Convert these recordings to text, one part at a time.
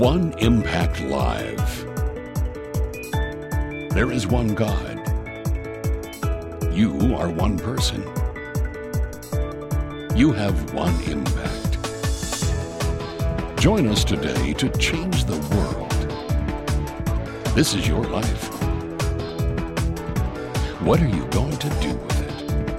One Impact Live. There is one God. You are one person. You have one impact. Join us today to change the world. This is your life. What are you going to do with it?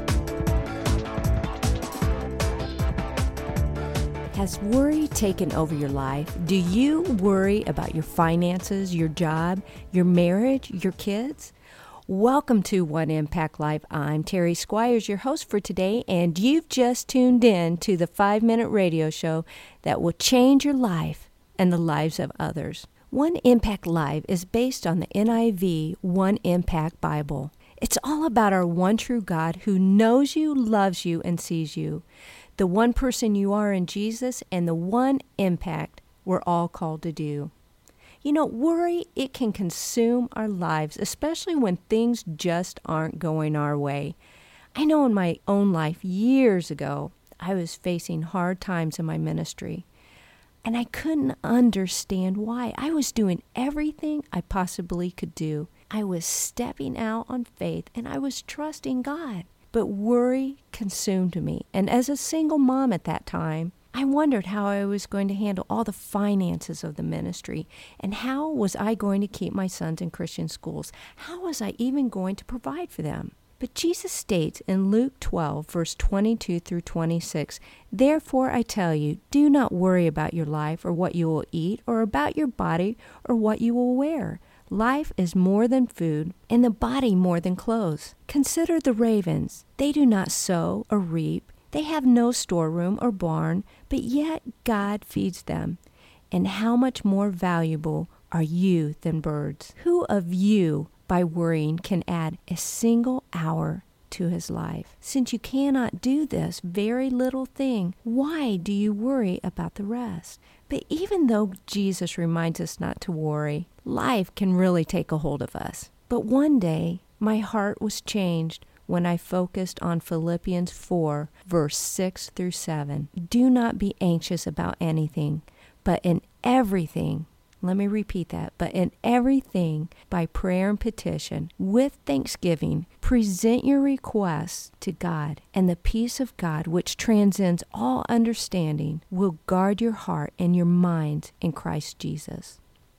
Has worry taken over your life? Do you worry about your finances, your job, your marriage, your kids? Welcome to One Impact Live. I'm Terry Squires, your host for today, and you've just tuned in to the 5-minute radio show that will change your life and the lives of others. One Impact Live is based on the NIV One Impact Bible. It's all about our one true God who knows you, loves you, and sees you. The one person you are in Jesus, and the one impact we're all called to do. You know, worry, it can consume our lives, especially when things just aren't going our way. I know in my own life, years ago, I was facing hard times in my ministry, and I couldn't understand why. I was doing everything I possibly could do. I was stepping out on faith, and I was trusting God. But worry consumed me. And as a single mom at that time, I wondered how I was going to handle all the finances of the ministry. And how was I going to keep my sons in Christian schools? How was I even going to provide for them? But Jesus states in Luke 12, verse 22 through 26, "Therefore I tell you, do not worry about your life or what you will eat, or about your body or what you will wear. Life is more than food, and the body more than clothes. Consider the ravens. They do not sow or reap. They have no storeroom or barn, but yet God feeds them. And how much more valuable are you than birds? Who of you, by worrying, can add a single hour to his life? Since you cannot do this very little thing, why do you worry about the rest?" But even though Jesus reminds us not to worry, life can really take a hold of us. But one day, my heart was changed when I focused on Philippians 4, verse 6 through 7. "Do not be anxious about anything, but in everything," let me repeat that, "but in everything, by prayer and petition, with thanksgiving, present your requests to God, and the peace of God, which transcends all understanding, will guard your heart and your minds in Christ Jesus."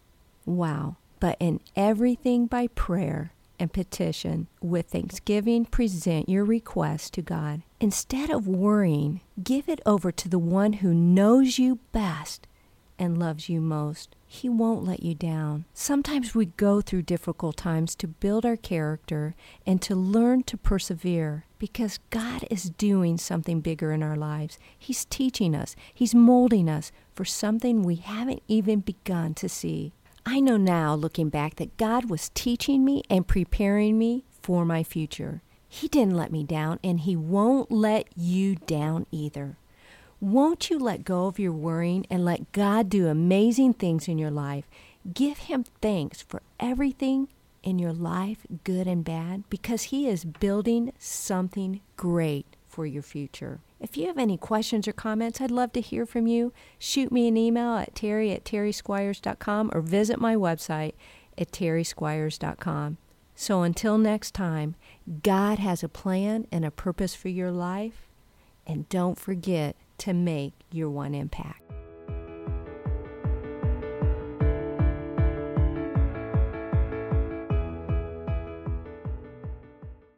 Wow. "But in everything, by prayer and petition, with thanksgiving, present your requests to God." Instead of worrying, give it over to the one who knows you best and loves you most. He won't let you down. Sometimes we go through difficult times to build our character and to learn to persevere because God is doing something bigger in our lives. He's teaching us. He's molding us for something we haven't even begun to see. I know now, looking back, that God was teaching me and preparing me for my future. He didn't let me down, and He won't let you down either. Won't you let go of your worrying and let God do amazing things in your life? Give Him thanks for everything in your life, good and bad, because He is building something great for your future. If you have any questions or comments, I'd love to hear from you. Shoot me an email at terry@terrysquires.com or visit my website at terrysquires.com. So until next time, God has a plan and a purpose for your life, and don't forget to make your one impact.